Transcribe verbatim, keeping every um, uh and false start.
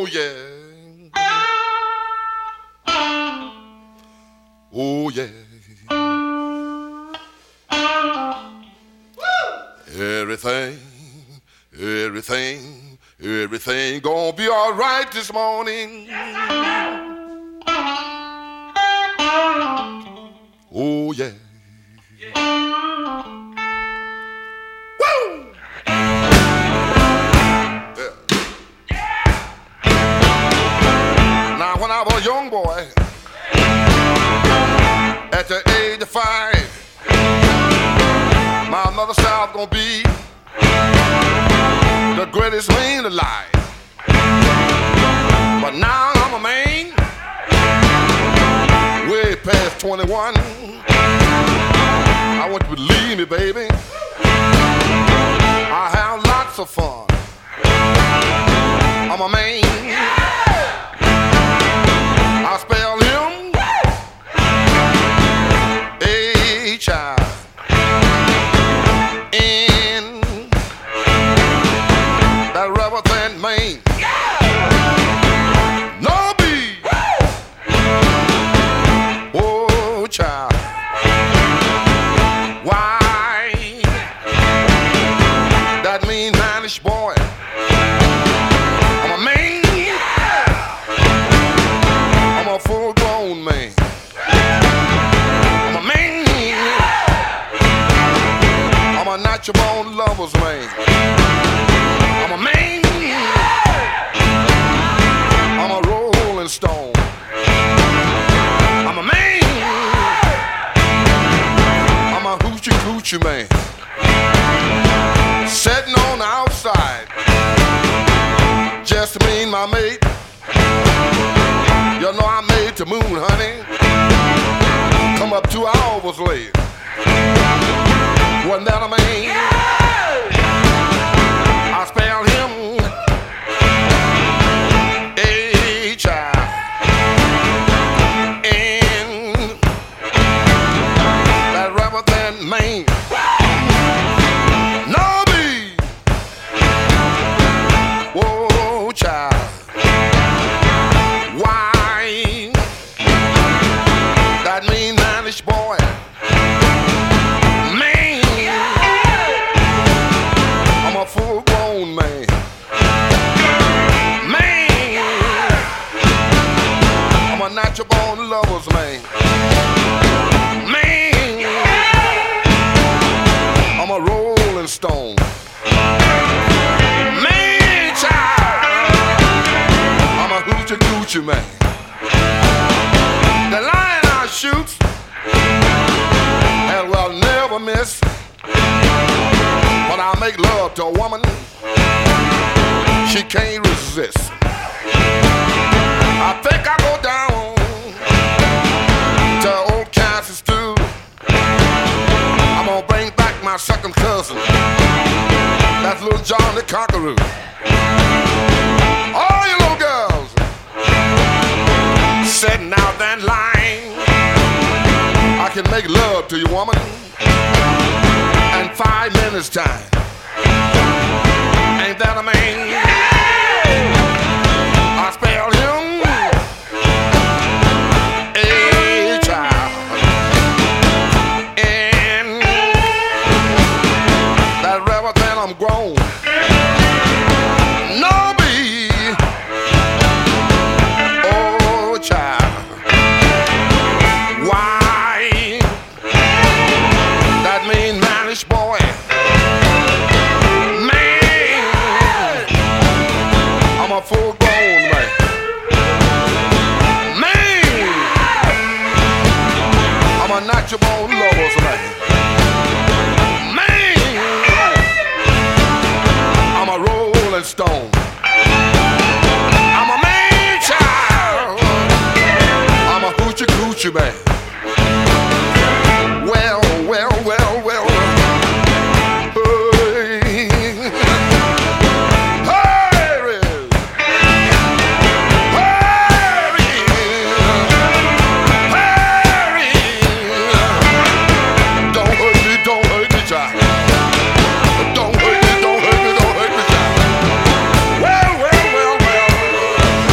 yeah. Oh, yeah. Everything, everything, everything gonna be all right this morning. Oh, yeah. Woo! Yeah. Now, when I was a young boy, at the age of five, my mother said I was gonna be the greatest man alive. But now I'm a man, way past twenty-one. I want you to believe me, baby. I have lots of fun. I'm a man. I spell him H I N. That rubber band man. No B. Oh, child. Why? That mean manish boy. I'm a man. I'm a full grown man. I'm a man. I'm a natural born lover's man. I'm a man. I'm a rolling stone. I'm a man. I'm a hoochie coochie man. Sitting on the outside, just me and my mate. You know I made the moon, honey. Come up two hours late. Wasn't that a man? I spell him H I N. That rubber band man. No B. Whoa, child. Why? That mean manish boy. Man. I'm a full grown man. Man. I'm a natural born lover's man. Man. I'm a rolling stone. Man, child. I'm a hoochie coochie man. The lion I shoot and will never miss. When I make love to a woman, she can't resist. I think I go down to old Kansas too. I'm gonna bring back my second cousin. That's little John the Conqueror. All you little girls sitting out that line, I can make love to you, woman, in five minutes time. Ain't that a man? I spell him H I N. That rubber band I'm grown. No B. Oh, child. Why? That mean manish boy. Man. I'm a full grown man. Man. I'm a natural born lover's man. Man. I'm a rolling stone. I'm a man child. I'm a hoochie coochie man. Well, well, well, well. Hey. Hurry. Hurry. Hurry. Don't hurt me, don't hurt me, child. Don't hurt me, don't hurt me, don't hurt me, child. Well, well, well, well.